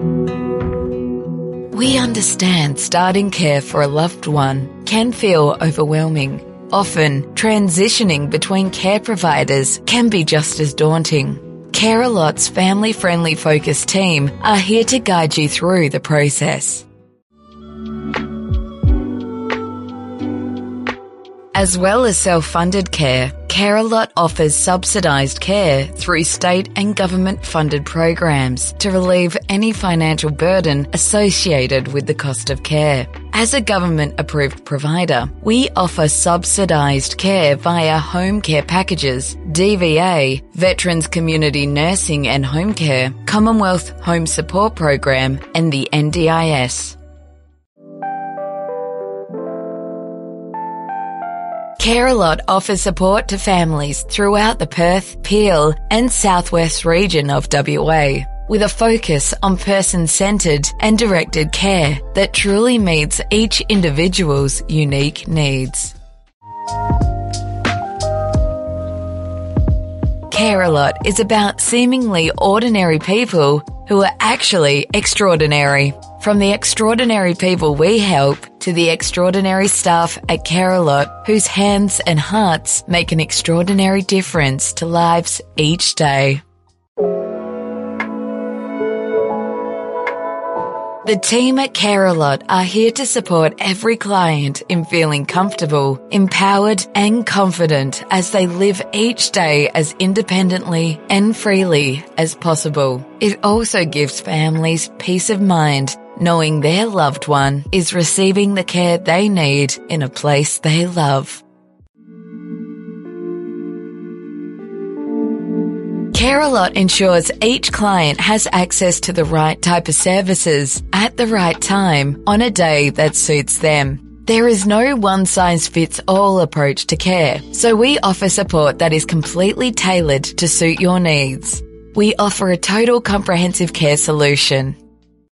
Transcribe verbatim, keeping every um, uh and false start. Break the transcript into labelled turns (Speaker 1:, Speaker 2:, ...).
Speaker 1: We understand starting care for a loved one can feel overwhelming. Often, transitioning between care providers can be just as daunting. Care-A-Lot's family-friendly focused team are here to guide you through the process. As well as self-funded care, Care-A-Lot offers subsidised care through state and government-funded programs to relieve any financial burden associated with the cost of care. As a government-approved provider, we offer subsidised care via home care packages, D V A, Veterans Community Nursing and Home Care, Commonwealth Home Support Program, and the N D I S. Care-A-Lot offers support to families throughout the Perth, Peel and southwest region of W A, with a focus on person-centred and directed care that truly meets each individual's unique needs. Care-A-Lot is about seemingly ordinary people who are actually extraordinary. From the extraordinary people we help to the extraordinary staff at Care-A-Lot whose hands and hearts make an extraordinary difference to lives each day. The team at Care-A-Lot are here to support every client in feeling comfortable, empowered and confident as they live each day as independently and freely as possible. It also gives families peace of mind knowing their loved one is receiving the care they need in a place they love. Care-A-Lot ensures each client has access to the right type of services at the right time on a day that suits them. There is no one-size-fits-all approach to care, so we offer support that is completely tailored to suit your needs. We offer a total comprehensive care solution